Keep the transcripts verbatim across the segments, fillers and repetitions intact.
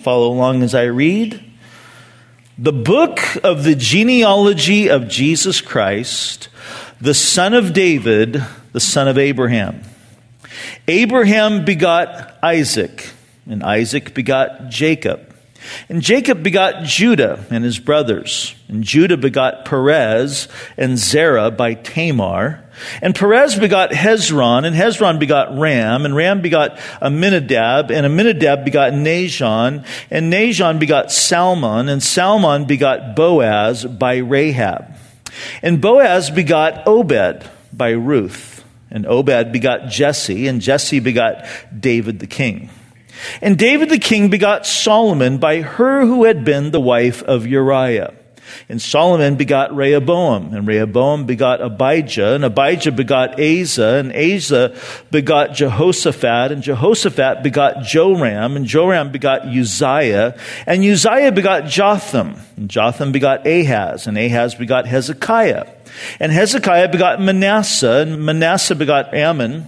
follow along as I read. The book of the genealogy of Jesus Christ, the son of David, the son of Abraham. Abraham begot Isaac, and Isaac begot Jacob. And Jacob begot Judah and his brothers. And Judah begot Perez and Zerah by Tamar. And Perez begot Hezron, and Hezron begot Ram, and Ram begot Amminadab, and Amminadab begot Nahshon, and Nahshon begot Salmon, and Salmon begot Boaz by Rahab. And Boaz begot Obed by Ruth, and Obed begot Jesse, and Jesse begot David the king. And David the king begot Solomon by her who had been the wife of Uriah. And Solomon begot Rehoboam, and Rehoboam begot Abijah, and Abijah begot Asa, and Asa begot Jehoshaphat, and Jehoshaphat begot Joram, and Joram begot Uzziah, and Uzziah begot Jotham, and Jotham begot Ahaz, and Ahaz begot Hezekiah, and Hezekiah begot Manasseh, and Manasseh begot Ammon,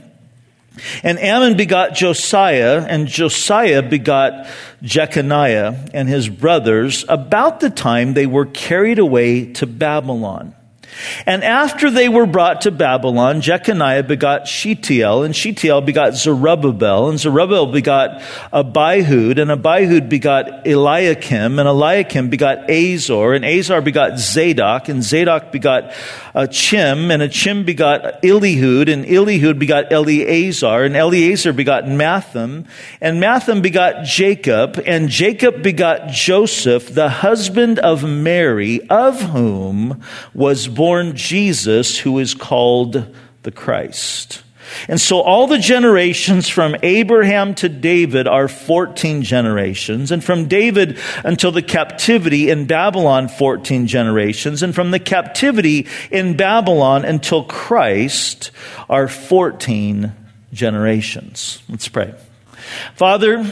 and Ammon begot Josiah, and Josiah begot Jeconiah and his brothers about the time they were carried away to Babylon. And after they were brought to Babylon, Jeconiah begot Shealtiel, and Shealtiel begot Zerubbabel, and Zerubbabel begot Abihud, and Abihud begot Eliakim, and Eliakim begot Azor, and Azor begot Zadok, and Zadok begot Achim, and Achim begot Elihud, and Elihud begot Eleazar, and Eleazar begot Matham, and Matham begot Jacob, and Jacob begot Joseph, the husband of Mary, of whom was born Jesus, who is called the Christ. And so all the generations from Abraham to David are fourteen generations, and from David until the captivity in Babylon, fourteen generations, and from the captivity in Babylon until Christ are fourteen generations. Let's pray. Father,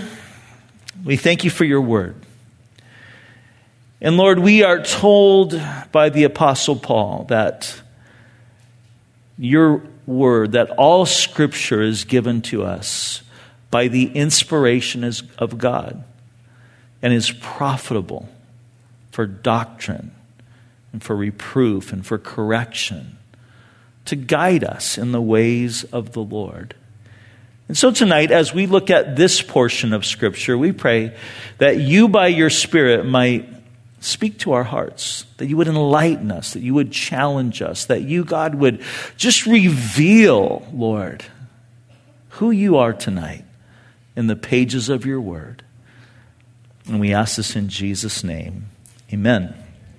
we thank you for your word. And Lord, we are told by the Apostle Paul that your word, that all Scripture is given to us by the inspiration of God and is profitable for doctrine and for reproof and for correction, to guide us in the ways of the Lord. And so tonight, as we look at this portion of Scripture, we pray that you by your Spirit might speak to our hearts, that you would enlighten us, that you would challenge us, that you, God, would just reveal, Lord, who you are tonight in the pages of your word. And we ask this in Jesus' name. Amen.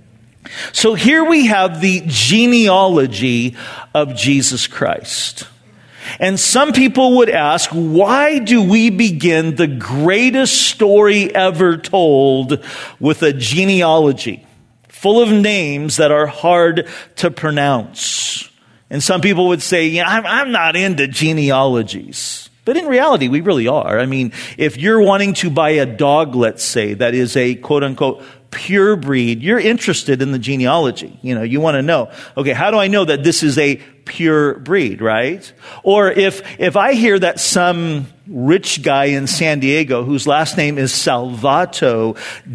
So here we have the genealogy of Jesus Christ. And some people would ask, why do we begin the greatest story ever told with a genealogy full of names that are hard to pronounce? And some people would say, yeah, I'm, I'm not into genealogies. But in reality, we really are. I mean, if you're wanting to buy a dog, let's say, that is a quote-unquote pure breed, you're interested in the genealogy. You know, you want to know, okay, how do I know that this is a pure breed, right? Or if if I hear that some rich guy in San Diego whose last name is Salvato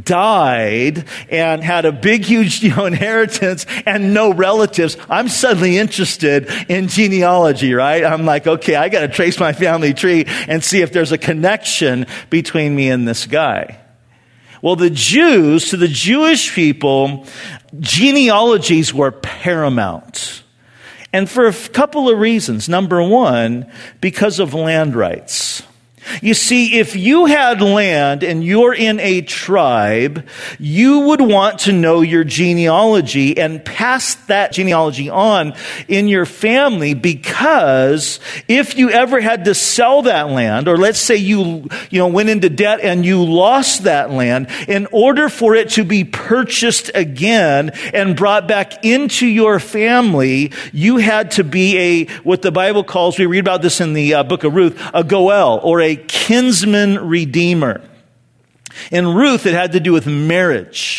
died and had a big, huge, you know, inheritance and no relatives, I'm suddenly interested in genealogy, right? I'm like, okay, I got to trace my family tree and see if there's a connection between me and this guy. Well, the Jews, to the Jewish people, genealogies were paramount. And for a couple of reasons. Number one, because of land rights. You see, if you had land and you're in a tribe, you would want to know your genealogy and pass that genealogy on in your family, because if you ever had to sell that land, or let's say you, you know, went into debt and you lost that land, in order for it to be purchased again and brought back into your family, you had to be a, what the Bible calls, we read about this in the uh, book of Ruth, a goel, or a kinsman redeemer. In Ruth, it had to do with marriage.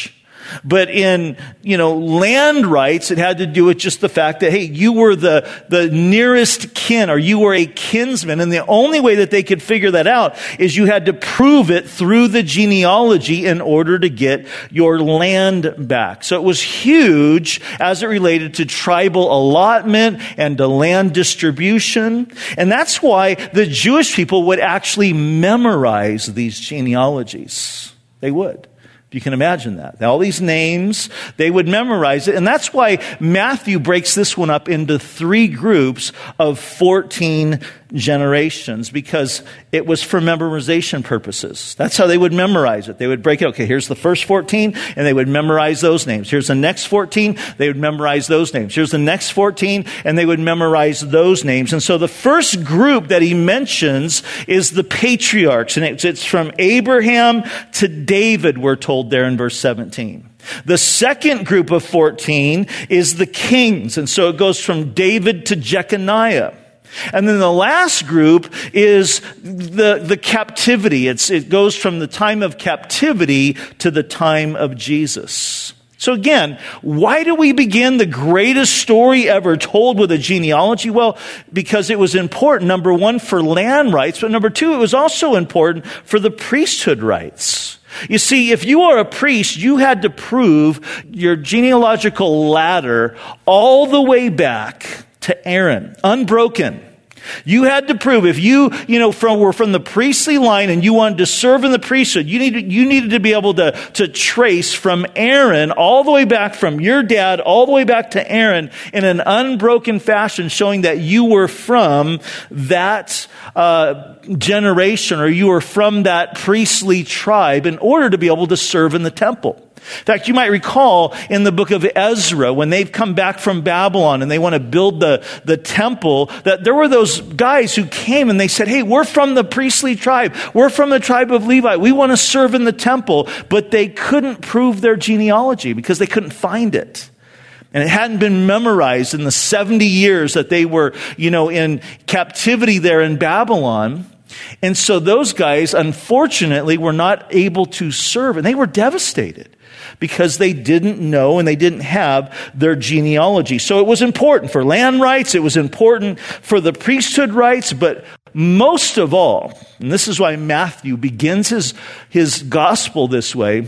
But in, you know, land rights, it had to do with just the fact that, hey, you were the, the nearest kin, or you were a kinsman. And the only way that they could figure that out is you had to prove it through the genealogy in order to get your land back. So it was huge as it related to tribal allotment and to land distribution. And that's why the Jewish people would actually memorize these genealogies. They would. You can imagine that. All these names, they would memorize it. And that's why Matthew breaks this one up into three groups of fourteen generations, because it was for memorization purposes. That's how they would memorize it. They would break it. Okay, here's the first fourteen, and they would memorize those names. Here's the next fourteen, they would memorize those names. Here's the next fourteen, and they would memorize those names. And so the first group that he mentions is the patriarchs, and it's, it's from Abraham to David, we're told there in verse seventeen. The second group of fourteen is the kings, and so it goes from David to Jeconiah. And then the last group is the, the captivity. It's, it goes from the time of captivity to the time of Jesus. So again, why do we begin the greatest story ever told with a genealogy? Well, because it was important, number one, for land rights, but number two, it was also important for the priesthood rights. You see, if you are a priest, you had to prove your genealogical ladder all the way back to Aaron, unbroken. You had to prove, if you, you know, from, were from the priestly line and you wanted to serve in the priesthood, you needed, you needed to be able to, to trace from Aaron all the way back, from your dad all the way back to Aaron in an unbroken fashion, showing that you were from that uh, generation, or you were from that priestly tribe, in order to be able to serve in the temple. In fact, you might recall in the book of Ezra, when they've come back from Babylon and they want to build the, the temple, that there were those guys who came and they said, hey, we're from the priestly tribe. We're from the tribe of Levi. We want to serve in the temple. But they couldn't prove their genealogy because they couldn't find it. And it hadn't been memorized in the seventy years that they were, you know, in captivity there in Babylon. And so those guys, unfortunately, were not able to serve, and they were devastated because they didn't know and they didn't have their genealogy. So it was important for land rights, it was important for the priesthood rights, but most of all, and this is why Matthew begins his, his gospel this way,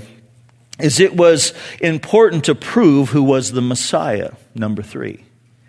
is it was important to prove who was the Messiah, number three.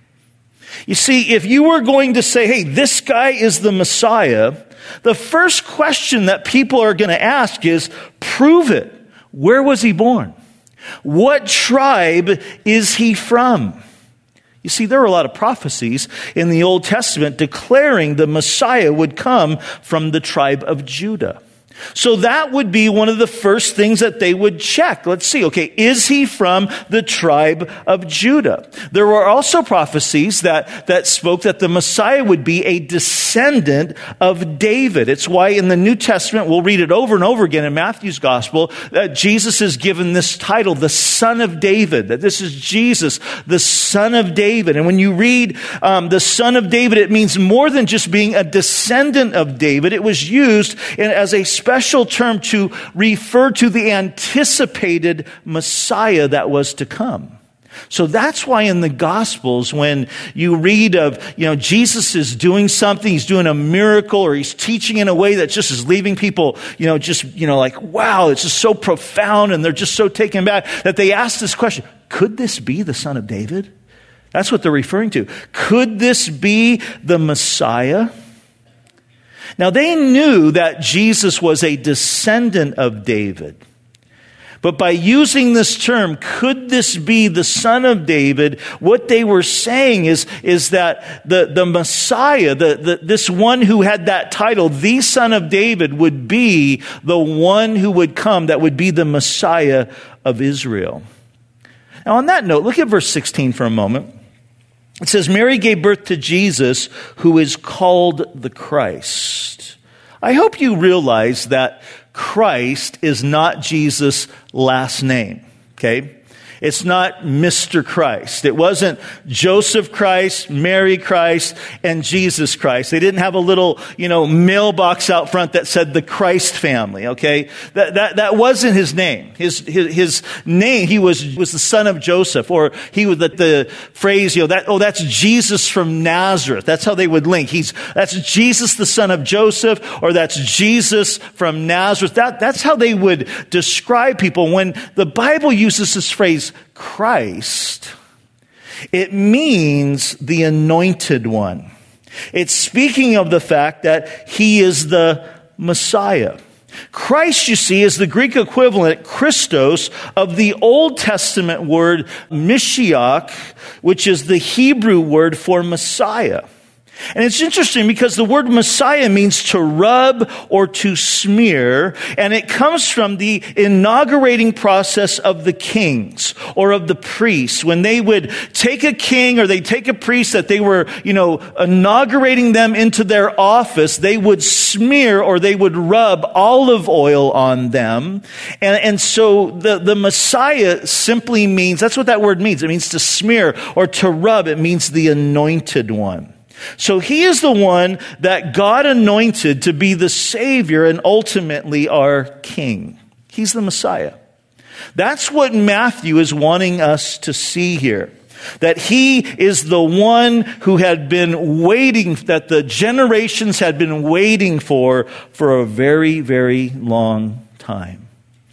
You see, if you were going to say, hey, this guy is the Messiah, the first question that people are going to ask is, prove it. Where was he born? What tribe is he from? You see, there are a lot of prophecies in the Old Testament declaring the Messiah would come from the tribe of Judah. So that would be one of the first things that they would check. Let's see, okay, is he from the tribe of Judah? There were also prophecies that, that spoke that the Messiah would be a descendant of David. It's why in the New Testament, we'll read it over and over again in Matthew's gospel, that Jesus is given this title, the Son of David, that this is Jesus, the Son of David. And when you read um, the Son of David, it means more than just being a descendant of David. It was used in, as a special term to refer to the anticipated Messiah that was to come. So that's why in the Gospels, when you read of, you know, Jesus is doing something, he's doing a miracle, or he's teaching in a way that just is leaving people, you know, just, you know, like, wow, it's just so profound, and they're just so taken back that they ask this question, could this be the Son of David? That's what they're referring to. Could this be the Messiah? Now, they knew that Jesus was a descendant of David. But by using this term, could this be the Son of David, what they were saying is, is that the, the Messiah, the, the, this one who had that title, the Son of David, would be the one who would come, that would be the Messiah of Israel. Now, on that note, look at verse sixteen for a moment. It says, Mary gave birth to Jesus, who is called the Christ. I hope you realize that Christ is not Jesus' last name, okay? It's not Mister Christ. It wasn't Joseph Christ, Mary Christ, and Jesus Christ. They didn't have a little, you know, mailbox out front that said the Christ family, okay? That, that, that wasn't his name. His, his, his name, he was, was the son of Joseph, or he was the, the phrase, you know, that, oh, that's Jesus from Nazareth. That's how they would link. He's, that's Jesus, the son of Joseph, or that's Jesus from Nazareth. That, that's how they would describe people. When the Bible uses this phrase, Christ, it means the anointed one. It's speaking of the fact that he is the Messiah. Christ, you see, is the Greek equivalent, Christos, of the Old Testament word Mashiach, which is the Hebrew word for Messiah. And it's interesting because the word Messiah means to rub or to smear, and it comes from the inaugurating process of the kings or of the priests. When they would take a king or they take a priest that they were, you know, inaugurating them into their office, they would smear or they would rub olive oil on them. And, and so the, the Messiah simply means, that's what that word means. It means to smear or to rub. It means the anointed one. So he is the one that God anointed to be the Savior and ultimately our King. He's the Messiah. That's what Matthew is wanting us to see here. That he is the one who had been waiting, that the generations had been waiting for, for a very, very long time.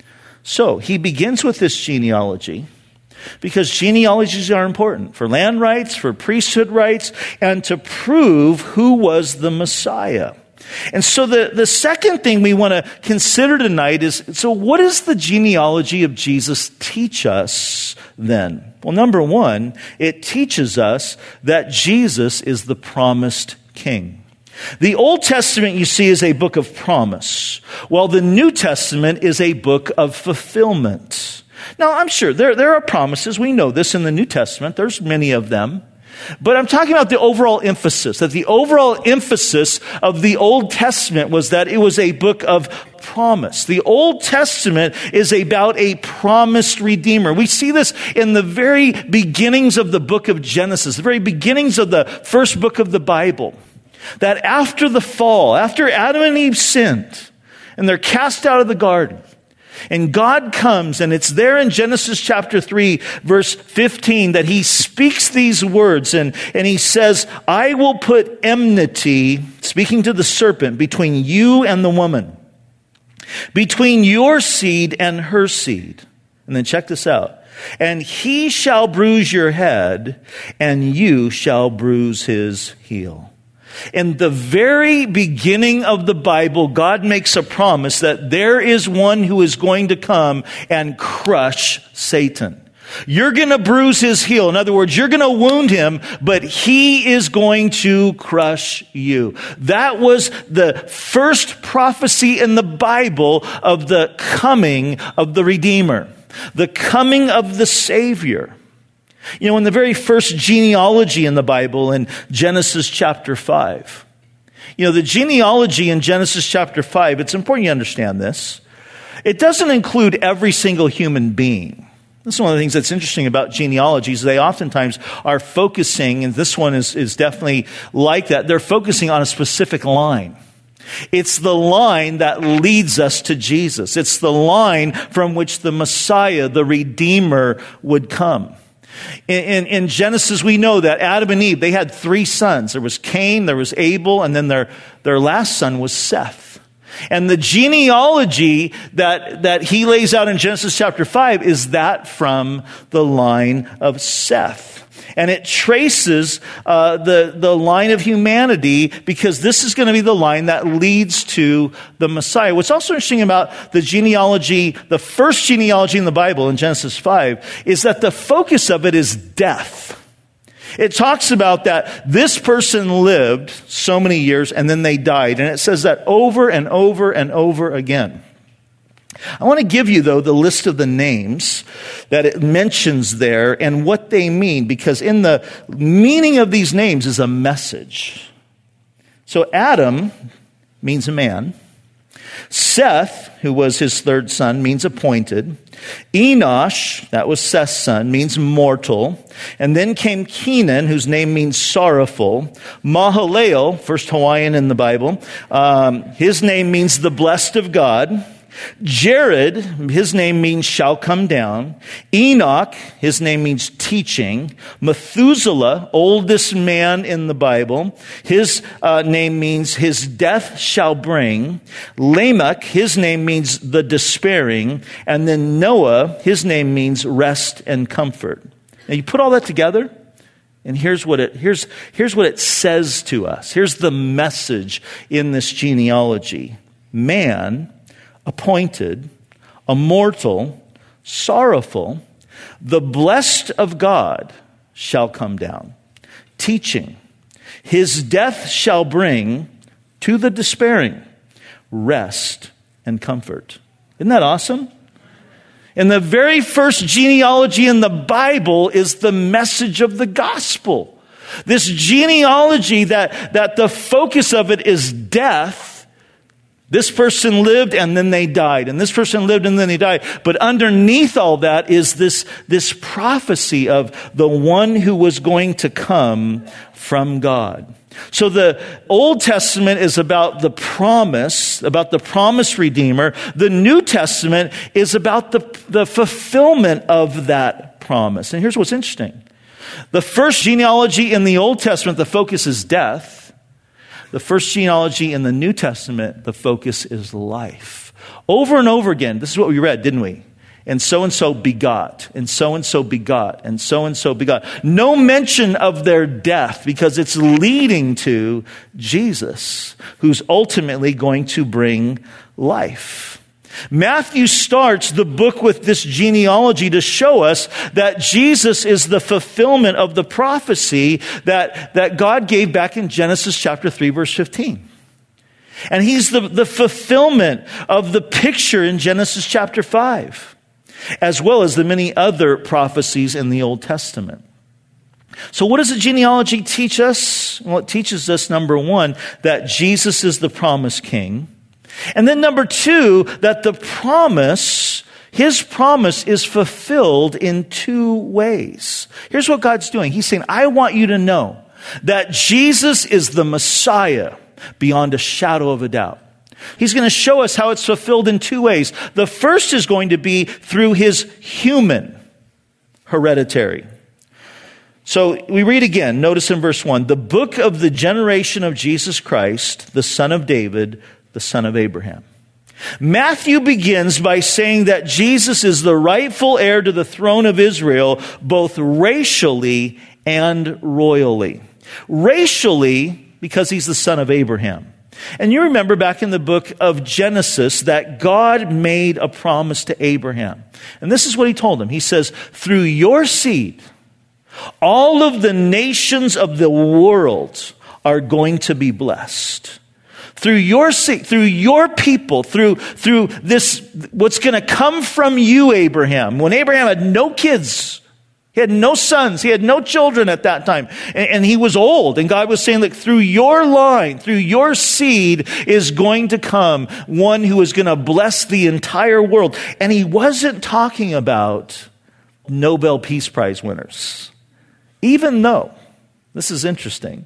So he begins with this genealogy, because genealogies are important for land rights, for priesthood rights, and to prove who was the Messiah. And so the, the second thing we want to consider tonight is, so what does the genealogy of Jesus teach us then? Well, number one, it teaches us that Jesus is the promised King. The Old Testament, you see, is a book of promise, while the New Testament is a book of fulfillment. Now, I'm sure there, there are promises. We know this in the New Testament. There's many of them. But I'm talking about the overall emphasis, that the overall emphasis of the Old Testament was that it was a book of promise. The Old Testament is about a promised Redeemer. We see this in the very beginnings of the book of Genesis, the very beginnings of the first book of the Bible, that after the fall, after Adam and Eve sinned, and they're cast out of the garden, and God comes, and it's there in Genesis chapter three, verse fifteen, that he speaks these words, and, and he says, I will put enmity, speaking to the serpent, between you and the woman, between your seed and her seed. And then check this out. And he shall bruise your head, and you shall bruise his heel. In the very beginning of the Bible, God makes a promise that there is one who is going to come and crush Satan. You're going to bruise his heel. In other words, you're going to wound him, but he is going to crush you. That was the first prophecy in the Bible of the coming of the Redeemer, the coming of the Savior. You know, in the very first genealogy in the Bible, in Genesis chapter five, you know, the genealogy in Genesis chapter five, it's important you understand this. It doesn't include every single human being. This is one of the things that's interesting about genealogies. They oftentimes are focusing, and this one is, is definitely like that, they're focusing on a specific line. It's the line that leads us to Jesus. It's the line from which the Messiah, the Redeemer, would come. In, in, in Genesis, we know that Adam and Eve, they had three sons. There was Cain, there was Abel, and then their, their last son was Seth. And the genealogy that, that he lays out in Genesis chapter five is that from the line of Seth. And it traces uh, the, the line of humanity, because this is going to be the line that leads to the Messiah. What's also interesting about the genealogy, the first genealogy in the Bible in Genesis five, is that the focus of it is death. It talks about that this person lived so many years and then they died. And it says that over and over and over again. I want to give you, though, the list of the names that it mentions there and what they mean, because in the meaning of these names is a message. So Adam means a man. Seth, who was his third son, means appointed. Enosh, that was Seth's son, means mortal. And then came Kenan, whose name means sorrowful. Mahalalel, first Hawaiian in the Bible, um, his name means the blessed of God. Jared, his name means shall come down. Enoch, his name means teaching. Methuselah, oldest man in the Bible, his uh, name means his death shall bring. Lamech, his name means the despairing. And then Noah, his name means rest and comfort. Now you put all that together, and here's what it here's here's what it says to us. Here's the message in this genealogy. Man, appointed, immortal, sorrowful, the blessed of God shall come down, teaching. His death shall bring to the despairing rest and comfort. Isn't that awesome? And the very first genealogy in the Bible is the message of the gospel. This genealogy that, that the focus of it is death. This person lived and then they died. And this person lived and then they died. But underneath all that is this, this prophecy of the one who was going to come from God. So the Old Testament is about the promise, about the promised Redeemer. The New Testament is about the, the fulfillment of that promise. And here's what's interesting. The first genealogy in the Old Testament, the focus is death. The first genealogy in the New Testament, the focus is life. Over and over again, this is what we read, didn't we? And so-and-so begot, and so-and-so begot, and so-and-so begot. No mention of their death because it's leading to Jesus, who's ultimately going to bring life. Matthew starts the book with this genealogy to show us that Jesus is the fulfillment of the prophecy that, that God gave back in Genesis chapter three, verse fifteen. And he's the, the fulfillment of the picture in Genesis chapter five, as well as the many other prophecies in the Old Testament. So what does the genealogy teach us? Well, it teaches us, number one, that Jesus is the promised king. And then number two, that the promise, his promise is fulfilled in two ways. Here's what God's doing. He's saying, I want you to know that Jesus is the Messiah beyond a shadow of a doubt. He's going to show us how it's fulfilled in two ways. The first is going to be through his human hereditary. So we read again, notice in verse one, the book of the generation of Jesus Christ, the son of David, the son of Abraham. Matthew begins by saying that Jesus is the rightful heir to the throne of Israel, both racially and royally. Racially, because he's the son of Abraham. And you remember back in the book of Genesis that God made a promise to Abraham. And this is what he told him. He says, through your seed, all of the nations of the world are going to be blessed. Through your seed, through your people, through, through this, what's going to come from you, Abraham. When Abraham had no kids, he had no sons, he had no children at that time, and, and he was old. And God was saying, look, through your line, through your seed is going to come one who is going to bless the entire world. And he wasn't talking about Nobel Peace Prize winners. Even though, this is interesting,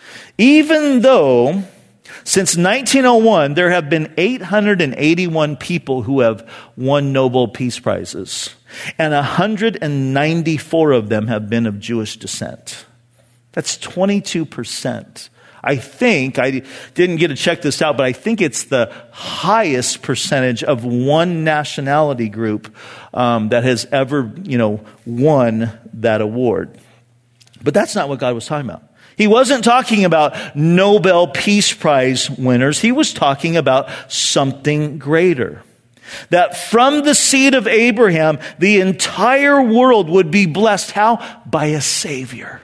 even though since nineteen oh one, there have been eight hundred eighty-one people who have won Nobel Peace Prizes, and one hundred ninety-four of them have been of Jewish descent. That's twenty-two percent. I think, I didn't get to check this out, but I think it's the highest percentage of one nationality group um, that has ever, you know, won that award. But that's not what God was talking about. He wasn't talking about Nobel Peace Prize winners. He was talking about something greater. That from the seed of Abraham, the entire world would be blessed. How? By a Savior.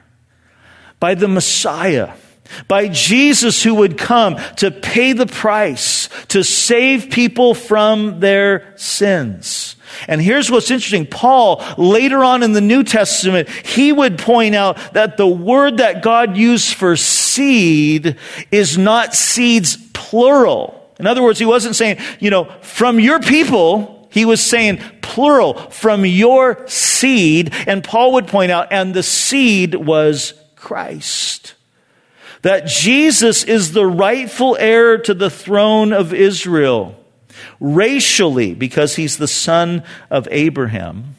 By the Messiah. By Jesus who would come to pay the price, to save people from their sins. And here's what's interesting. Paul, later on in the New Testament, he would point out that the word that God used for seed is not seeds plural. In other words, he wasn't saying, you know, from your people. He was saying plural, from your seed. And Paul would point out, and the seed was Christ. That Jesus is the rightful heir to the throne of Israel. Racially, because he's the son of Abraham.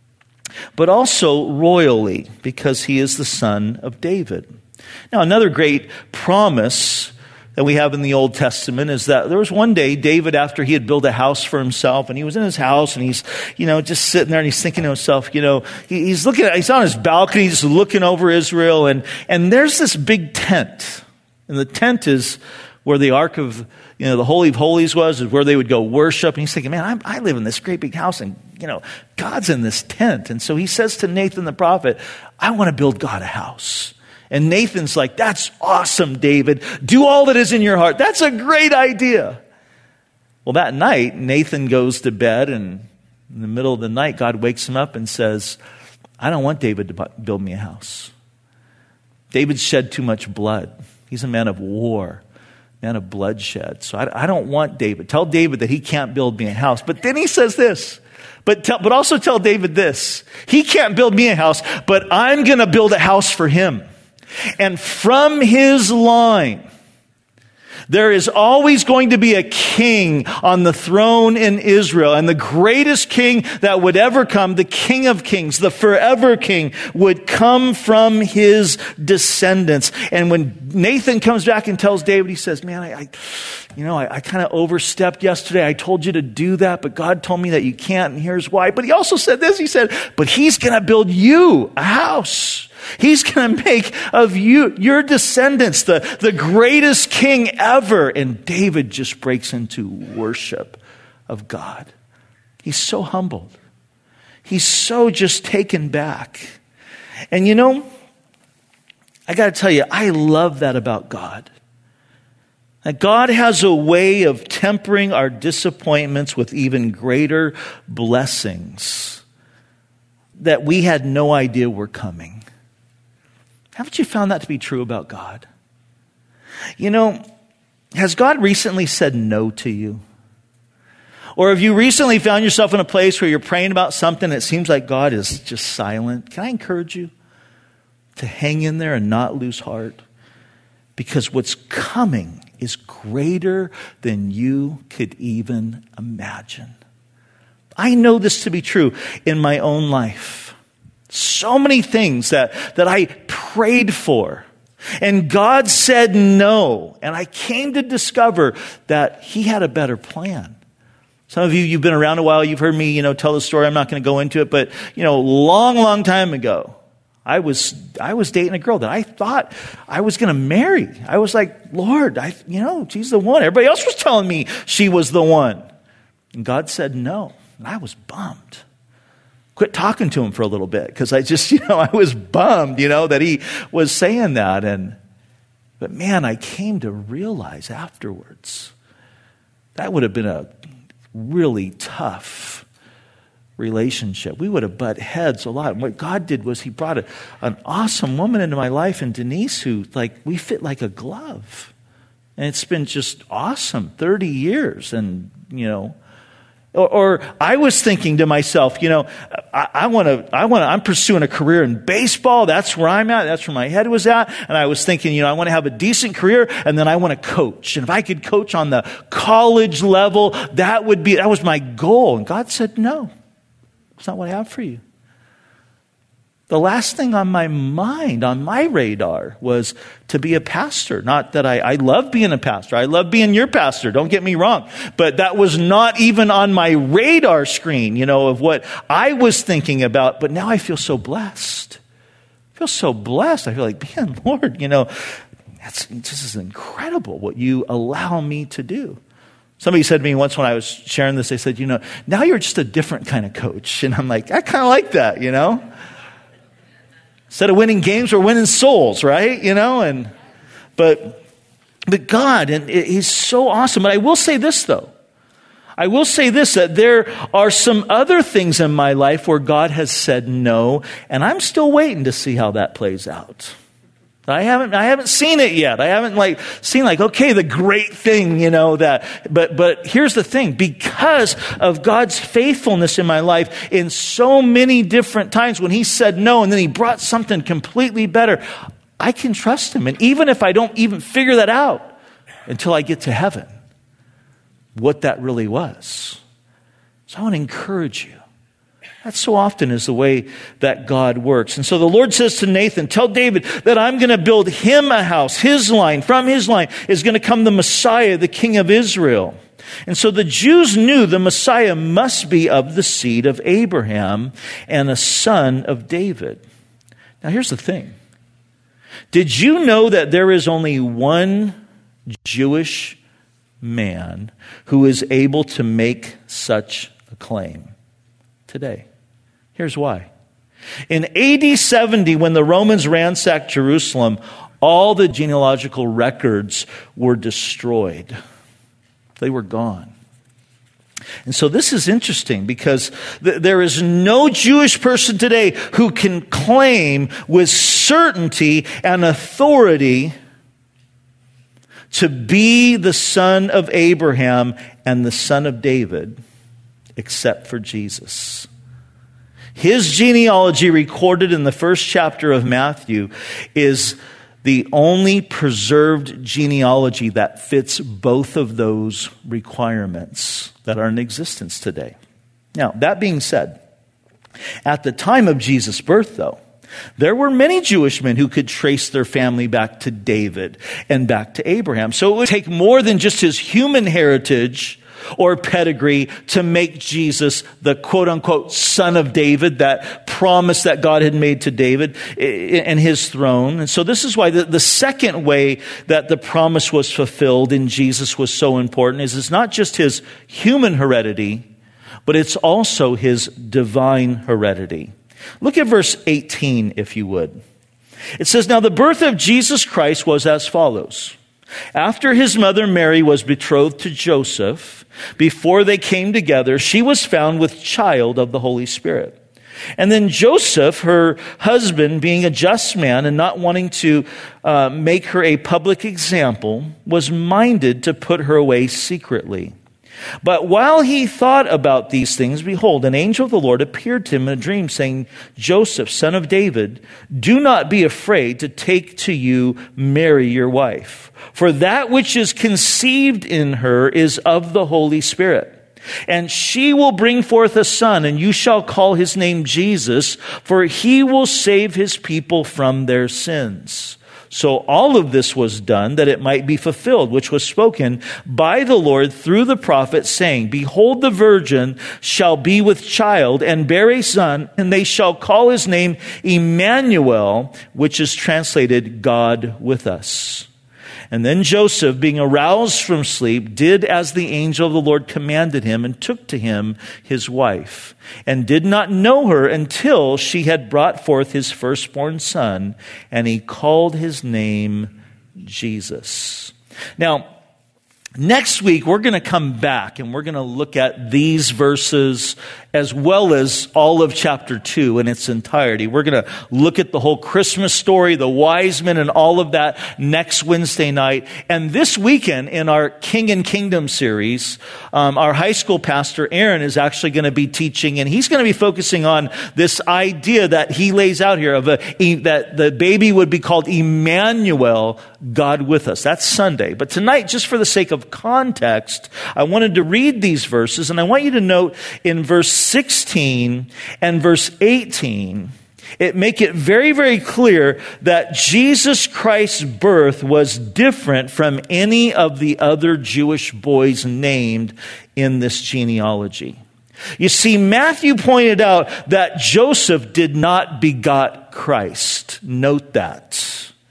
But also royally, because he is the son of David. Now, another great promise that we have in the Old Testament is that there was one day David, after he had built a house for himself, and he was in his house, and he's, you know, just sitting there, and he's thinking to himself, you know, he, he's looking at, he's on his balcony, just looking over Israel, and and there's this big tent, and the tent is where the Ark of, you know, the Holy of Holies was, is where they would go worship. And he's thinking, man, I, I live in this great big house, and you know, God's in this tent. And so he says to Nathan the prophet, I want to build God a house. And Nathan's like, that's awesome, David. Do all that is in your heart. That's a great idea. Well, that night, Nathan goes to bed, and in the middle of the night, God wakes him up and says, I don't want David to build me a house. David shed too much blood. He's a man of war, man of bloodshed. So I, I don't want David. Tell David that he can't build me a house. But then he says this, but, tell, but also tell David this. He can't build me a house, but I'm going to build a house for him. And from his line, there is always going to be a king on the throne in Israel. And the greatest king that would ever come, the King of Kings, the forever king, would come from his descendants. And when Nathan comes back and tells David, he says, man, I, I you know, I, I kind of overstepped yesterday. I told you to do that, but God told me that you can't, and here's why. But he also said this, he said, but he's going to build you a house. He's going to make of you, your descendants, the, the greatest king ever. And David just breaks into worship of God. He's so humbled. He's so just taken back. And you know, I got to tell you, I love that about God. That God has a way of tempering our disappointments with even greater blessings that we had no idea were coming. Haven't you found that to be true about God? You know, has God recently said no to you? Or have you recently found yourself in a place where you're praying about something and it seems like God is just silent? Can I encourage you to hang in there and not lose heart? Because what's coming is greater than you could even imagine. I know this to be true in my own life. So many things that, that I prayed for, and God said no. And I came to discover that he had a better plan. Some of you, you've been around a while, you've heard me, you know, tell the story. I'm not going to go into it, but, you know, long, long time ago, I was, I was dating a girl that I thought I was going to marry. I was like, Lord, I, you know, she's the one. Everybody else was telling me she was the one. And God said no. And I was bummed. Quit talking to him for a little bit, because I just, you know, I was bummed, you know, that he was saying that. And, but man, I came to realize afterwards that would have been a really tough relationship. We would have butt heads a lot. And what God did was he brought a, an awesome woman into my life, and Denise, who, like, we fit like a glove. And it's been just awesome, thirty years. And, you know, Or, or I was thinking to myself, you know, I, I want to, I want to, I'm pursuing a career in baseball. That's where I'm at. That's where my head was at. And I was thinking, you know, I want to have a decent career, and then I want to coach. And if I could coach on the college level, that would be, that was my goal. And God said, no, it's not what I have for you. The last thing on my mind, on my radar, was to be a pastor. Not that I, I love being a pastor. I love being your pastor. Don't get me wrong. But that was not even on my radar screen, you know, of what I was thinking about. But now I feel so blessed. I feel so blessed. I feel like, man, Lord, you know, that's, this is incredible what you allow me to do. Somebody said to me once when I was sharing this, they said, you know, now you're just a different kind of coach. And I'm like, I kind of like that, you know. Instead of winning games, we're winning souls, right? You know, and but but God, and he's so awesome. But I will say this, though. I will say this, that there are some other things in my life where God has said no, and I'm still waiting to see how that plays out. I haven't, I haven't seen it yet. I haven't like seen like, okay, the great thing, you know, that, but, but here's the thing, because of God's faithfulness in my life in so many different times when he said no, and then he brought something completely better, I can trust him. And even if I don't even figure that out until I get to heaven, what that really was. So I want to encourage you. That so often is the way that God works. And so the Lord says to Nathan, tell David that I'm going to build him a house. His line, from his line, is going to come the Messiah, the King of Israel. And so the Jews knew the Messiah must be of the seed of Abraham and a son of David. Now here's the thing. Did you know that there is only one Jewish man who is able to make such a claim today? Here's why. In A D seventy, when the Romans ransacked Jerusalem, all the genealogical records were destroyed. They were gone. And so this is interesting because th- there is no Jewish person today who can claim with certainty and authority to be the son of Abraham and the son of David, except for Jesus. His genealogy, recorded in the first chapter of Matthew, is the only preserved genealogy that fits both of those requirements that are in existence today. Now, that being said, at the time of Jesus' birth, though, there were many Jewish men who could trace their family back to David and back to Abraham. So it would take more than just his human heritage or pedigree to make Jesus the quote-unquote son of David, that promise that God had made to David and his throne. And so this is why the, the second way that the promise was fulfilled in Jesus was so important, is it's not just his human heredity, but it's also his divine heredity. Look at verse eighteen, if you would. It says, now the birth of Jesus Christ was as follows. After his mother Mary was betrothed to Joseph, before they came together, she was found with child of the Holy Spirit. And then Joseph, her husband, being a just man and not wanting to uh, make her a public example, was minded to put her away secretly. But while he thought about these things, behold, an angel of the Lord appeared to him in a dream, saying, Joseph, son of David, do not be afraid to take to you Mary, your wife, for that which is conceived in her is of the Holy Spirit. And she will bring forth a son, and you shall call his name Jesus, for he will save his people from their sins. So all of this was done that it might be fulfilled, which was spoken by the Lord through the prophet, saying, behold, the virgin shall be with child and bear a son, and they shall call his name Emmanuel, which is translated God with us. And then Joseph, being aroused from sleep, did as the angel of the Lord commanded him, and took to him his wife, and did not know her until she had brought forth his firstborn son, and he called his name Jesus. Now, next week, we're going to come back and we're going to look at these verses as well as all of chapter two in its entirety. We're going to look at the whole Christmas story, the wise men, and all of that next Wednesday night. And this weekend in our King and Kingdom series, um, our high school pastor, Aaron, is actually going to be teaching, and he's going to be focusing on this idea that he lays out here of a, that the baby would be called Emmanuel, God with us. That's Sunday. But tonight, just for the sake of context, I wanted to read these verses, and I want you to note in verse sixteen and verse eighteen, it make it very, very clear that Jesus Christ's birth was different from any of the other Jewish boys named in this genealogy. You see, Matthew pointed out that Joseph did not begot Christ. Note that.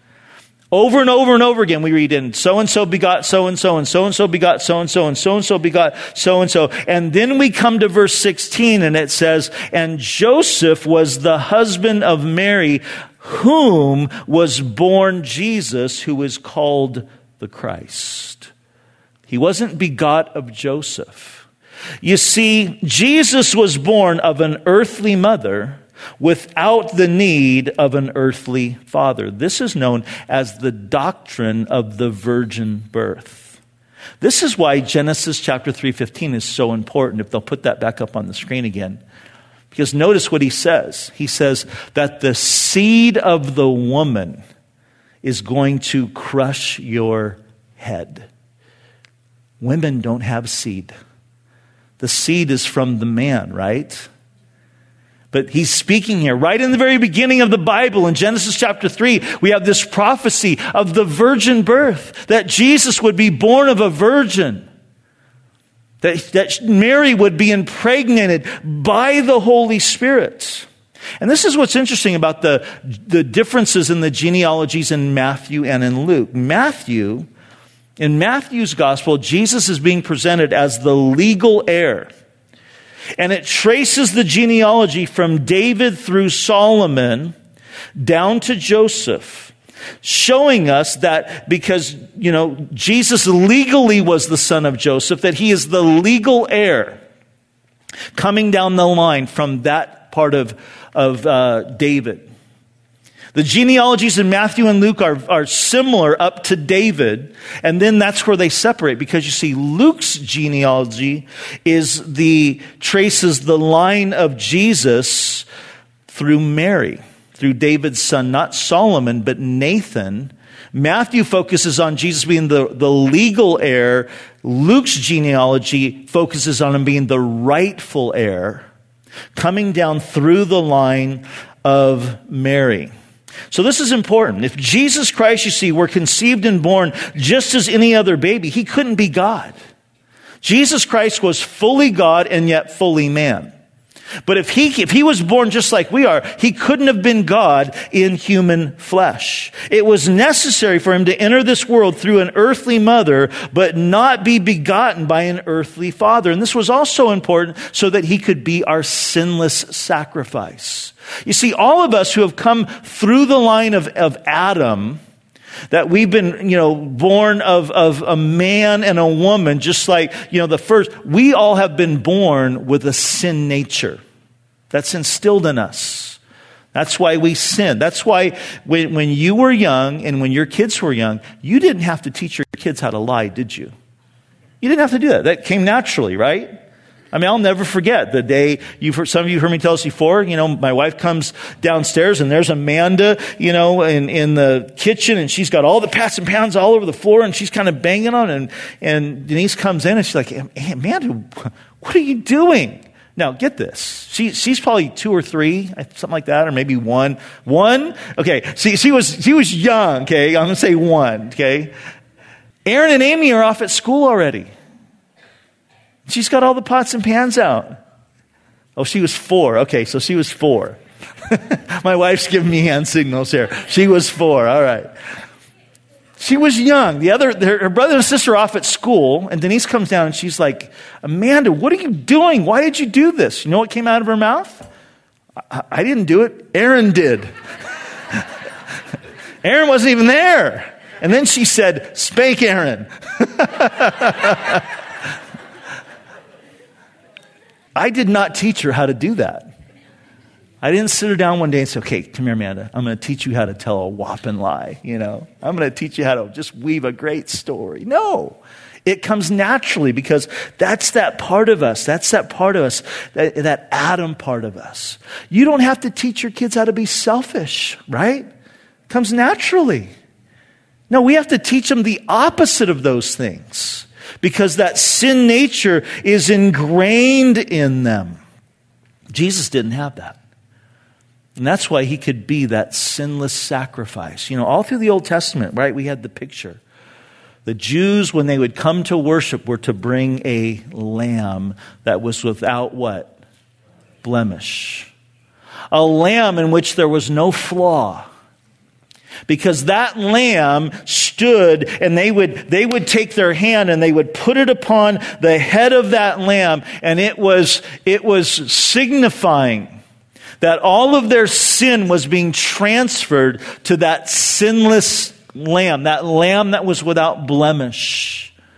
Over and over and over again, we read in so-and-so begot so-and-so, and so-and-so begot so-and-so, and so-and-so begot so-and-so. And then we come to verse sixteen, and it says, and Joseph was the husband of Mary, whom was born Jesus, who is called the Christ. He wasn't begot of Joseph. You see, Jesus was born of an earthly mother, without the need of an earthly father. This is known as the doctrine of the virgin birth. This is why Genesis chapter three fifteen is so important, if they'll put that back up on the screen again. Because notice what he says. He says that the seed of the woman is going to crush your head. Women don't have seed. The seed is from the man, right? But he's speaking here right in the very beginning of the Bible in Genesis chapter three. We have this prophecy of the virgin birth, that Jesus would be born of a virgin, that, that Mary would be impregnated by the Holy Spirit. And this is what's interesting about the, the differences in the genealogies in Matthew and in Luke. Matthew, in Matthew's gospel, Jesus is being presented as the legal heir. And it traces the genealogy from David through Solomon down to Joseph, showing us that because, you know, Jesus legally was the son of Joseph, that he is the legal heir coming down the line from that part of, of uh, David. The genealogies in Matthew and Luke are, are similar up to David, and then that's where they separate, because you see Luke's genealogy is the traces the line of Jesus through Mary, through David's son, not Solomon, but Nathan. Matthew focuses on Jesus being the, the legal heir. Luke's genealogy focuses on him being the rightful heir, coming down through the line of Mary. So this is important. If Jesus Christ, you see, were conceived and born just as any other baby, he couldn't be God. Jesus Christ was fully God and yet fully man. But if he, if he was born just like we are, he couldn't have been God in human flesh. It was necessary for him to enter this world through an earthly mother, but not be begotten by an earthly father. And this was also important so that he could be our sinless sacrifice. You see, all of us who have come through the line of, of Adam, that we've been, you know, born of, of a man and a woman, just like, you know, the first, we all have been born with a sin nature that's instilled in us. That's why we sin. That's why when, when you were young and when your kids were young, you didn't have to teach your kids how to lie, did you? You didn't have to do that. That came naturally, right? I mean, I'll never forget the day you've heard, some of you heard me tell this before, you know, my wife comes downstairs and there's Amanda, you know, in, in the kitchen, and she's got all the pots and pans all over the floor and she's kind of banging on, and, and Denise comes in and she's like, hey, Amanda, what are you doing? Now, get this. She, she's probably two or three, something like that, or maybe one. One? Okay. See, she was, she was young, okay? I'm going to say one, okay? Aaron and Amy are off at school already. She's got all the pots and pans out. Oh, she was four. Okay, so she was four. My wife's giving me hand signals here. She was four. All right. She was young. The other, her brother and sister are off at school, and Denise comes down and she's like, Amanda, what are you doing? Why did you do this? You know what came out of her mouth? I, I didn't do it. Aaron did. Aaron wasn't even there. And then she said, spank Aaron. I did not teach her how to do that. I didn't sit her down one day and say, okay, come here, Amanda. I'm going to teach you how to tell a whopping lie. You know, I'm going to teach you how to just weave a great story. No, it comes naturally, because that's that part of us. That's that part of us, that, that Adam part of us. You don't have to teach your kids how to be selfish, right? It comes naturally. No, we have to teach them the opposite of those things, because that sin nature is ingrained in them. Jesus didn't have that. And that's why he could be that sinless sacrifice. You know, all through the Old Testament, right, we had the picture. The Jews, when they would come to worship, were to bring a lamb that was without what? Blemish. A lamb in which there was no flaw. Because that lamb stood, and they would they would take their hand and they would put it upon the head of that lamb, and it was it was signifying that all of their sin was being transferred to that sinless lamb, that lamb that was without blemish.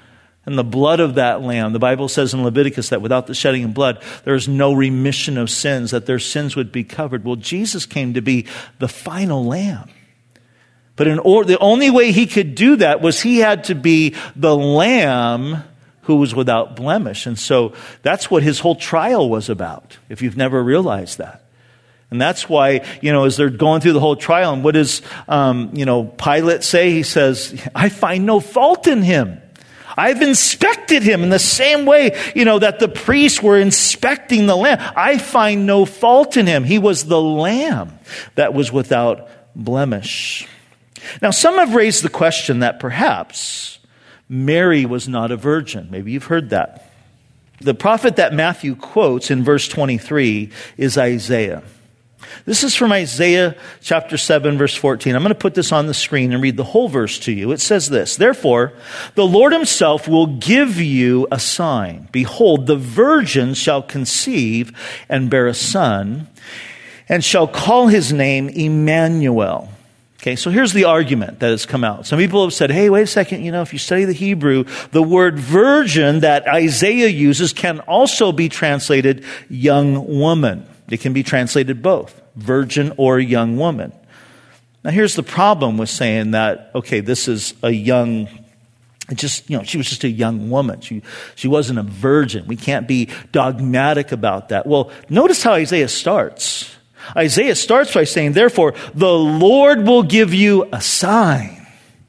and the blood of that lamb. The Bible says in Leviticus that without the shedding of blood, there is no remission of sins, that their sins would be covered. Well, Jesus came to be the final lamb. But in or, the only way he could do that was he had to be the lamb who was without blemish. And so that's what his whole trial was about, if you've never realized that. And that's why, you know, as they're going through the whole trial, and what does, um, you know, Pilate say? He says, I find no fault in him. I've inspected him in the same way, you know, that the priests were inspecting the lamb. I find no fault in him. He was the lamb that was without blemish. Now, some have raised the question that perhaps Mary was not a virgin. Maybe you've heard that. The prophet that Matthew quotes in verse twenty-three is Isaiah. This is from Isaiah chapter seven, verse fourteen. I'm going to put this on the screen and read the whole verse to you. It says this, therefore, the Lord himself will give you a sign. Behold, the virgin shall conceive and bear a son, and shall call his name Emmanuel. Okay, so here's the argument that has come out. Some people have said, hey, wait a second, you know, if you study the Hebrew, the word virgin that Isaiah uses can also be translated young woman. It can be translated both, virgin or young woman. Now here's the problem with saying that, okay, this is a young, just, you know, she was just a young woman. She, she wasn't a virgin. We can't be dogmatic about that. Well, notice how Isaiah starts. Isaiah starts by saying, therefore, the Lord will give you a sign.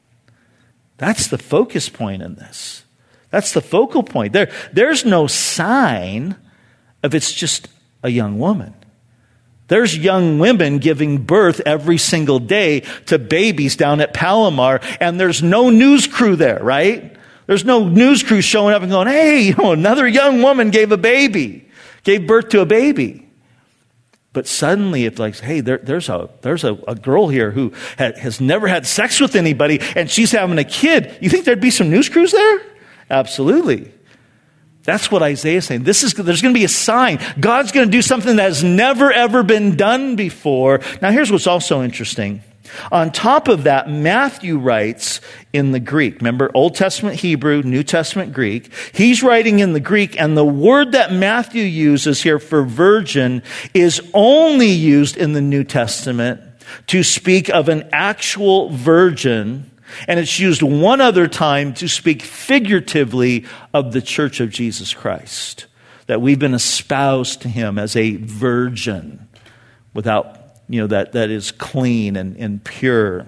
That's the focus point in this. That's the focal point. There, there's no sign if it's just a young woman. There's young women giving birth every single day to babies down at Palomar, and there's no news crew there, right? There's no news crew showing up and going, hey, you know, another young woman gave a baby, gave birth to a baby. But suddenly it's like, hey, there, there's a there's a, a girl here who ha, has never had sex with anybody, and she's having a kid. You think there'd be some news crews there? Absolutely. That's what Isaiah is saying. This is, there's going to be a sign. God's going to do something that has never, ever been done before. Now, here's what's also interesting. On top of that, Matthew writes in the Greek. Remember, Old Testament Hebrew, New Testament Greek. He's writing in the Greek, and the word that Matthew uses here for virgin is only used in the New Testament to speak of an actual virgin, and it's used one other time to speak figuratively of the church of Jesus Christ, that we've been espoused to him as a virgin without You know, that, that is clean and, and pure.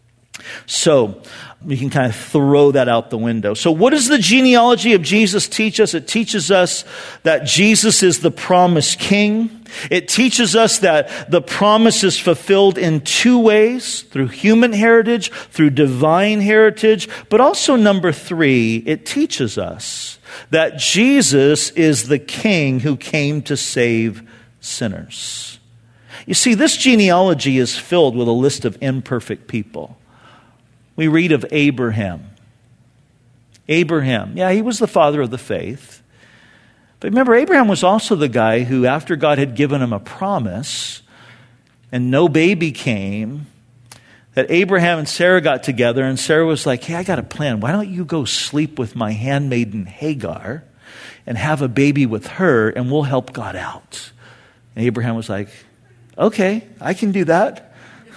So we can kind of throw that out the window. So what does the genealogy of Jesus teach us? It teaches us that Jesus is the promised king. It teaches us that the promise is fulfilled in two ways, through human heritage, through divine heritage. But also, number three, it teaches us that Jesus is the king who came to save sinners. You see, this genealogy is filled with a list of imperfect people. We read of Abraham. Abraham, yeah, he was the father of the faith. But remember, Abraham was also the guy who, after God had given him a promise and no baby came, that Abraham and Sarah got together, and Sarah was like, hey, I got a plan. Why don't you go sleep with my handmaiden Hagar and have a baby with her, and we'll help God out. And Abraham was like, okay, I can do that.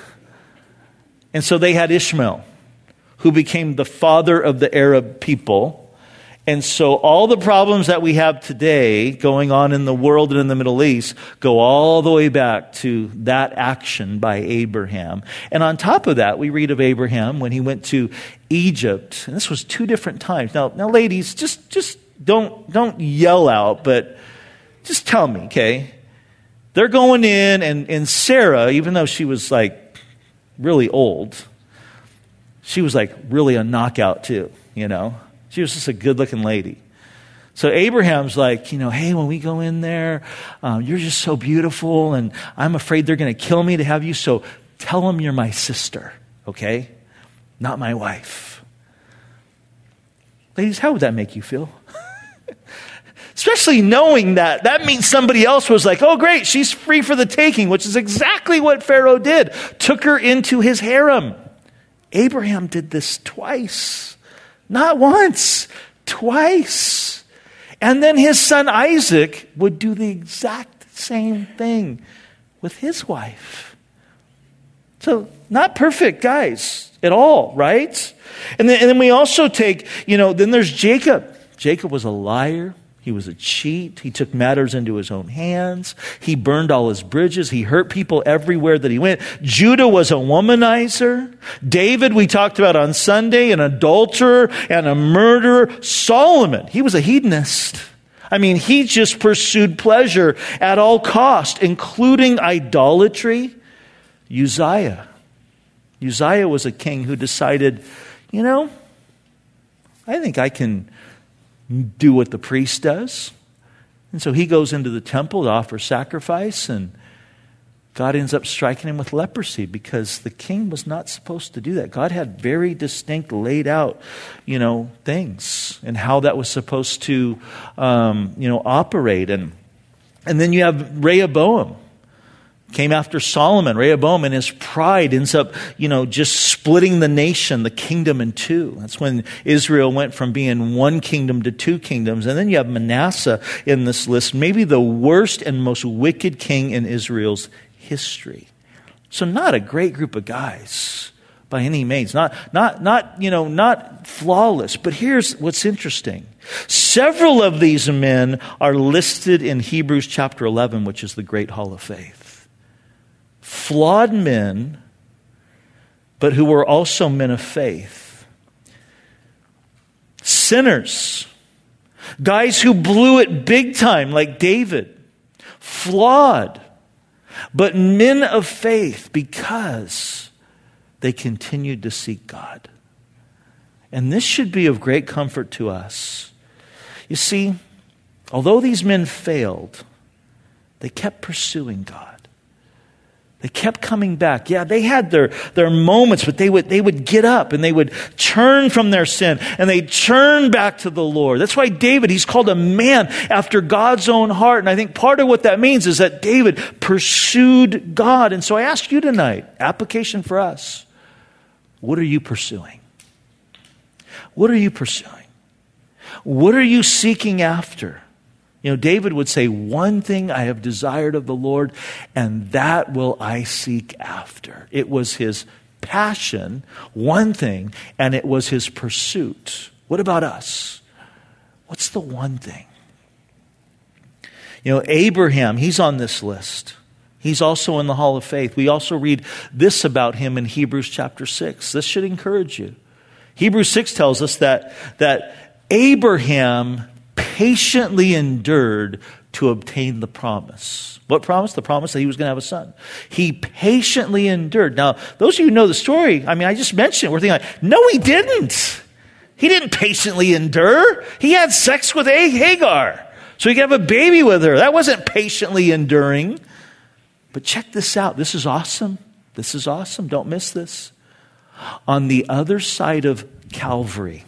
And so they had Ishmael, who became the father of the Arab people. And so all the problems that we have today going on in the world and in the Middle East go all the way back to that action by Abraham. And on top of that, we read of Abraham when he went to Egypt. And this was two different times. Now, now ladies, just, just don't, don't yell out, but just tell me, okay? They're going in, and, and Sarah, even though she was like really old, she was like really a knockout too, you know. She was just a good-looking lady. So Abraham's like, you know, hey, when we go in there, um, you're just so beautiful, and I'm afraid they're going to kill me to have you, so tell them you're my sister, okay? Not my wife. Ladies, how would that make you feel? Especially knowing that, that means somebody else was like, oh great, she's free for the taking, which is exactly what Pharaoh did. Took her into his harem. Abraham did this twice. Not once, twice. And then his son Isaac would do the exact same thing with his wife. So not perfect guys at all, right? And then, and then we also take, you know, then there's Jacob. Jacob was a liar. He was a cheat. He took matters into his own hands. He burned all his bridges. He hurt people everywhere that he went. Judah was a womanizer. David, we talked about on Sunday, an adulterer and a murderer. Solomon, he was a hedonist. I mean, he just pursued pleasure at all cost, including idolatry. Uzziah. Uzziah was a king who decided, you know, I think I can do what the priest does. And so he goes into the temple to offer sacrifice, and God ends up striking him with leprosy because the king was not supposed to do that. God had very distinct, laid out, you know, things and how that was supposed to, um, you know, operate. And and then you have Rehoboam. Came after Solomon. Rehoboam in his pride ends up, you know, just splitting the nation, the kingdom in two. That's when Israel went from being one kingdom to two kingdoms. And then you have Manasseh in this list, maybe the worst and most wicked king in Israel's history. So not a great group of guys by any means. Not, not, not, you know, not flawless. But here's what's interesting. Several of these men are listed in Hebrews chapter eleven, which is the great hall of faith. Flawed men, but who were also men of faith. Sinners. Guys who blew it big time, like David. Flawed, but men of faith because they continued to seek God. And this should be of great comfort to us. You see, although these men failed, they kept pursuing God. They kept coming back. Yeah, they had their, their moments, but they would, they would get up and they would turn from their sin and they turn back to the Lord. That's why David, he's called a man after God's own heart. And I think part of what that means is that David pursued God. And so I ask you tonight, application for us, what are you pursuing? What are you pursuing? What are you seeking after? You know, David would say, one thing I have desired of the Lord, and that will I seek after. It was his passion, one thing, and it was his pursuit. What about us? What's the one thing? You know, Abraham, he's on this list. He's also in the Hall of Faith. We also read this about him in Hebrews chapter six. This should encourage you. Hebrews six tells us that, that Abraham patiently endured to obtain the promise. What promise? The promise that he was going to have a son. He patiently endured. Now, those of you who know the story, I mean, I just mentioned it. We're thinking, like, no, he didn't. He didn't patiently endure. He had sex with Hagar so he could have a baby with her. That wasn't patiently enduring. But check this out. This is awesome. This is awesome. Don't miss this. On the other side of Calvary,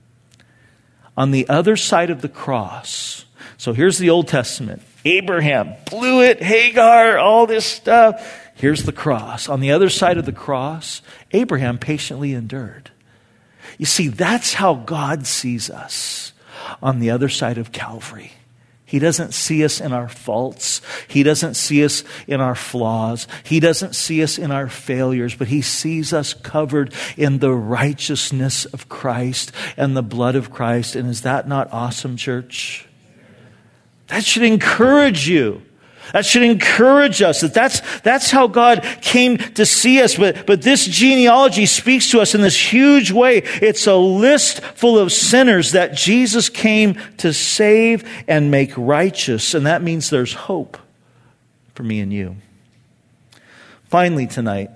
on the other side of the cross. So here's the Old Testament. Abraham blew it, Hagar, all this stuff. Here's the cross. On the other side of the cross, Abraham patiently endured. You see, that's how God sees us on the other side of Calvary. He doesn't see us in our faults. He doesn't see us in our flaws. He doesn't see us in our failures, but he sees us covered in the righteousness of Christ and the blood of Christ. And is that not awesome, church? That should encourage you. That should encourage us that that's, that's how God came to see us. But, but this genealogy speaks to us in this huge way. It's a list full of sinners that Jesus came to save and make righteous. And that means there's hope for me and you. Finally tonight,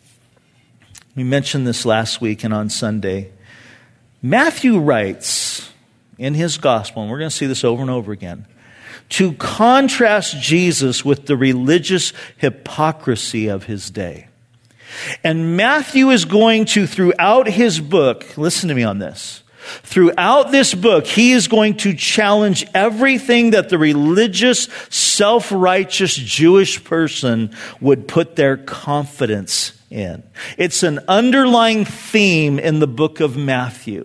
we mentioned this last week and on Sunday. Matthew writes in his gospel, and we're going to see this over and over again, to contrast Jesus with the religious hypocrisy of his day. And Matthew is going to, throughout his book, listen to me on this, throughout this book, he is going to challenge everything that the religious, self-righteous Jewish person would put their confidence in. It's an underlying theme in the book of Matthew.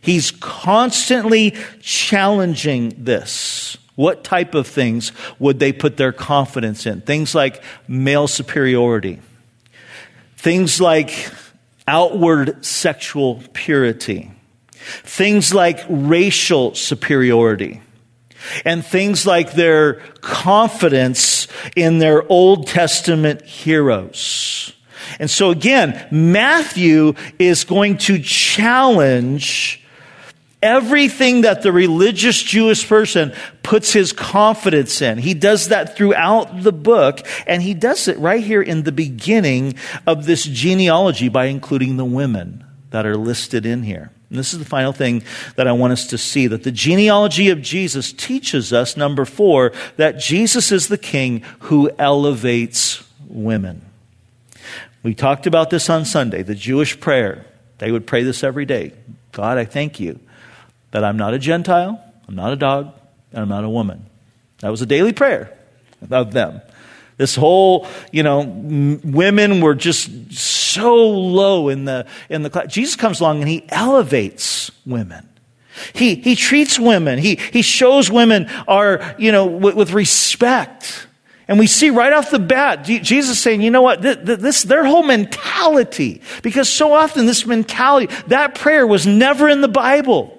He's constantly challenging this. What type of things would they put their confidence in? Things like male superiority. Things like outward sexual purity. Things like racial superiority. And things like their confidence in their Old Testament heroes. And so again, Matthew is going to challenge everything that the religious Jewish person puts his confidence in. He does that throughout the book, and he does it right here in the beginning of this genealogy by including the women that are listed in here. And this is the final thing that I want us to see, that the genealogy of Jesus teaches us, number four, that Jesus is the king who elevates women. We talked about this on Sunday, the Jewish prayer. They would pray this every day. God, I thank you that I'm not a Gentile, I'm not a dog, and I'm not a woman. That was a daily prayer of them. This whole, you know, m- women were just so low in the in the class. Jesus comes along and he elevates women. He he treats women. He he shows women are, you know, w- with respect. And we see right off the bat, Jesus saying, you know what, this, this, their whole mentality, because so often this mentality, that prayer was never in the Bible.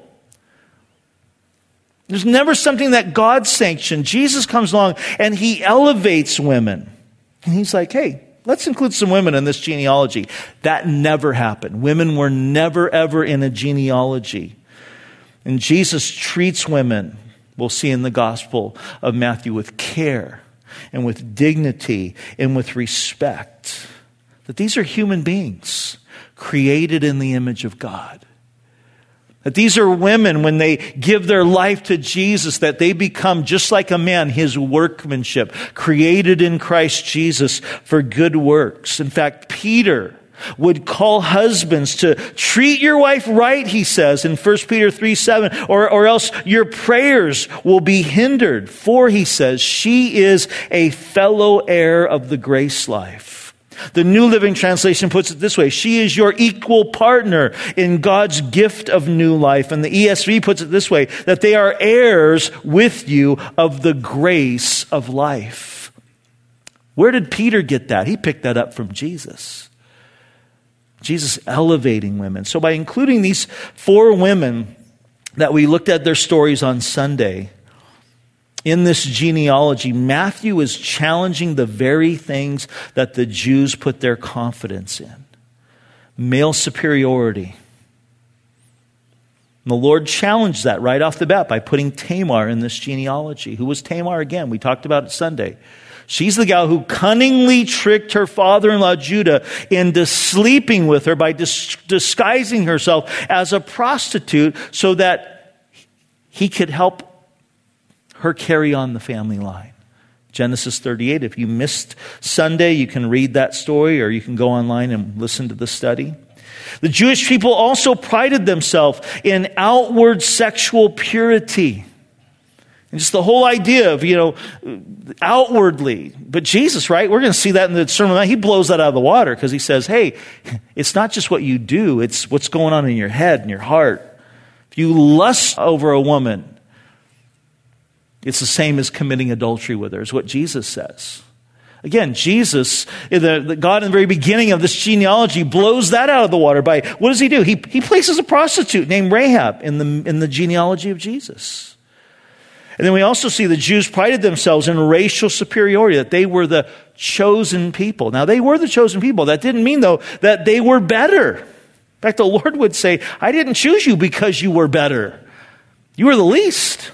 There's never something that God sanctioned. Jesus comes along and he elevates women. And he's like, hey, let's include some women in this genealogy. That never happened. Women were never, ever in a genealogy. And Jesus treats women, we'll see in the Gospel of Matthew, with care and with dignity and with respect. That these are human beings created in the image of God. That these are women, when they give their life to Jesus, that they become just like a man, his workmanship, created in Christ Jesus for good works. In fact, Peter would call husbands to treat your wife right, he says in First Peter three seven, or, or else your prayers will be hindered. For, he says, she is a fellow heir of the grace life. The New Living Translation puts it this way: she is your equal partner in God's gift of new life. And the E S V puts it this way, that they are heirs with you of the grace of life. Where did Peter get that? He picked that up from Jesus. Jesus elevating women. So by including these four women that we looked at their stories on Sunday, in this genealogy, Matthew is challenging the very things that the Jews put their confidence in. Male superiority. And the Lord challenged that right off the bat by putting Tamar in this genealogy. Who was Tamar again? We talked about it Sunday. She's the gal who cunningly tricked her father-in-law Judah into sleeping with her by dis- disguising herself as a prostitute so that he could help her carry on the family line. Genesis thirty-eight. If you missed Sunday, you can read that story, or you can go online and listen to the study. The Jewish people also prided themselves in outward sexual purity. And just the whole idea of, you know, outwardly. But Jesus, right, we're going to see that in the Sermon on the Mount. He blows that out of the water because he says, hey, it's not just what you do, it's what's going on in your head and your heart. If you lust over a woman, it's the same as committing adultery with her, is what Jesus says. Again, Jesus, the, the God in the very beginning of this genealogy, blows that out of the water by, what does he do? He, he places a prostitute named Rahab in the, in the genealogy of Jesus. And then we also see the Jews prided themselves in racial superiority, that they were the chosen people. Now, they were the chosen people. That didn't mean, though, that they were better. In fact, the Lord would say, I didn't choose you because you were better. You were the least.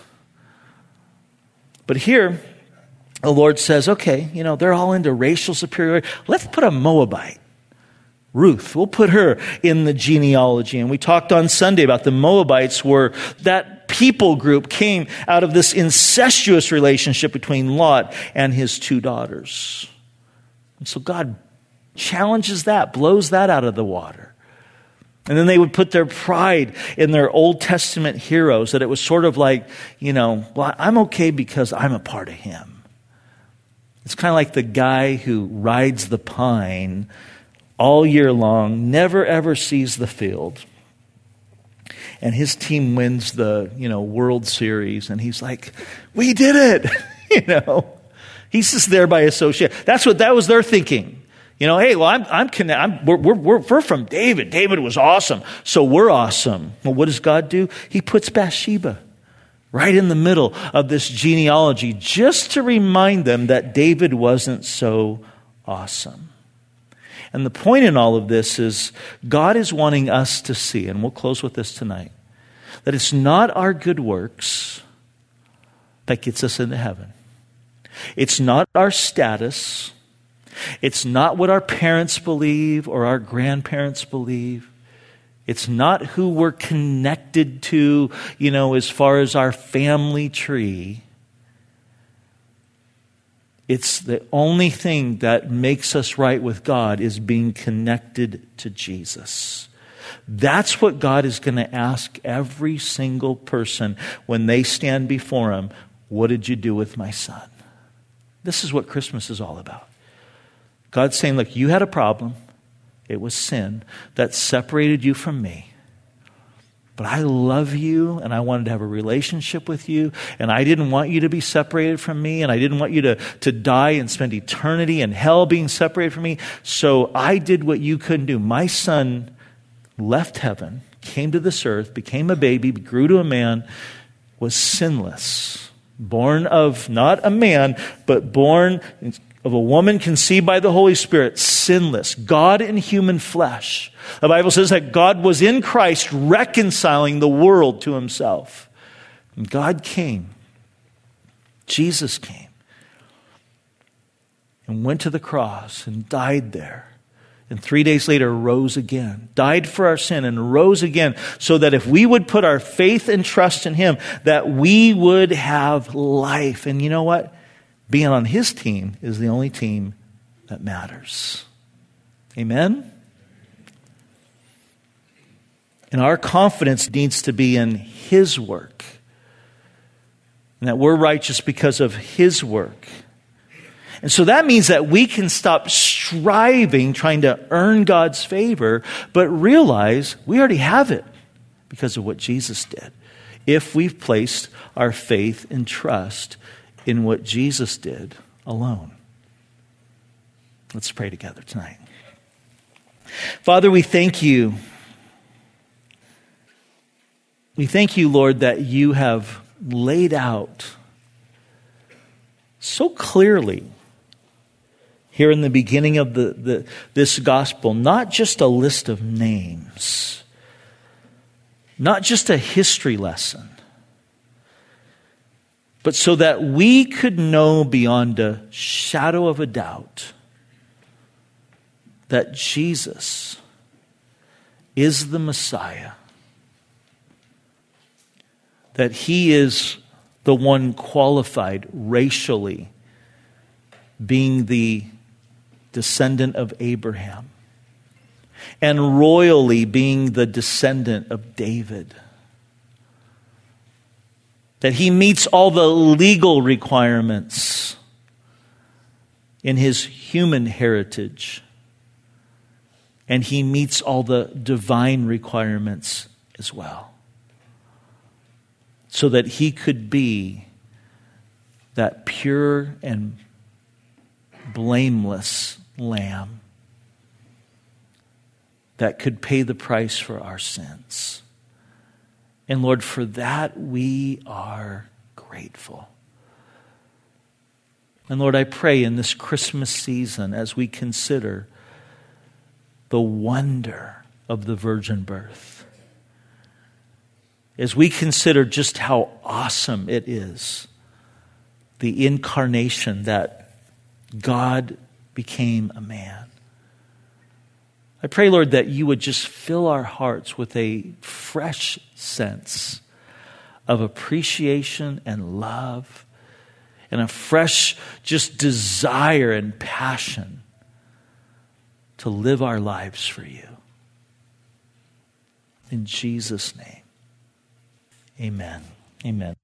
But here, the Lord says, okay, you know, they're all into racial superiority. Let's put a Moabite, Ruth. We'll put her in the genealogy. And we talked on Sunday about the Moabites were that people group came out of this incestuous relationship between Lot and his two daughters. And so God challenges that, blows that out of the water. And then they would put their pride in their Old Testament heroes, that it was sort of like, you know, well, I'm okay because I'm a part of him. It's kind of like the guy who rides the pine all year long, never ever sees the field. and his team wins the, you know, World Series, and he's like, we did it, you know. He's just there by association. That's what, that was their thinking. You know, hey, well, I'm, I'm, conne- I'm we're, we're, we're from David. David was awesome, so we're awesome. Well, what does God do? He puts Bathsheba right in the middle of this genealogy, just to remind them that David wasn't so awesome. And the point in all of this is God is wanting us to see, and we'll close with this tonight, that it's not our good works that gets us into heaven. It's not our status. It's not what our parents believe or our grandparents believe. It's not who we're connected to, you know, as far as our family tree. It's the only thing that makes us right with God is being connected to Jesus. That's what God is going to ask every single person when they stand before Him. What did you do with my son? This is what Christmas is all about. God's saying, look, you had a problem. It was sin that separated you from me. But I love you, and I wanted to have a relationship with you, and I didn't want you to be separated from me, and I didn't want you to, to die and spend eternity in hell being separated from me. So I did what you couldn't do. My son left heaven, came to this earth, became a baby, grew to a man, was sinless, born of not a man, but born of a woman conceived by the Holy Spirit, sinless, God in human flesh. The Bible says that God was in Christ reconciling the world to Himself. And God came, Jesus came, and went to the cross and died there. And three days later rose again, died for our sin and rose again, so that if we would put our faith and trust in Him, that we would have life. And you know what? Being on His team is the only team that matters. Amen? And our confidence needs to be in His work. And that we're righteous because of His work. And so that means that we can stop striving, trying to earn God's favor, but realize we already have it because of what Jesus did. If we've placed our faith and trust in what Jesus did alone. Let's pray together tonight. Father, we thank You. We thank You, Lord, that You have laid out so clearly here in the beginning of the, the this gospel, not just a list of names, not just a history lesson, but so that we could know beyond a shadow of a doubt that Jesus is the Messiah, that He is the one qualified racially, being the descendant of Abraham, and royally being the descendant of David. That He meets all the legal requirements in His human heritage, and He meets all the divine requirements as well, so that He could be that pure and blameless lamb that could pay the price for our sins. And Lord, for that we are grateful. And Lord, I pray in this Christmas season, as we consider the wonder of the virgin birth, as we consider just how awesome it is, the incarnation, that God became a man. I pray, Lord, that You would just fill our hearts with a fresh sense of appreciation and love, and a fresh just desire and passion to live our lives for You. In Jesus' name, amen. Amen.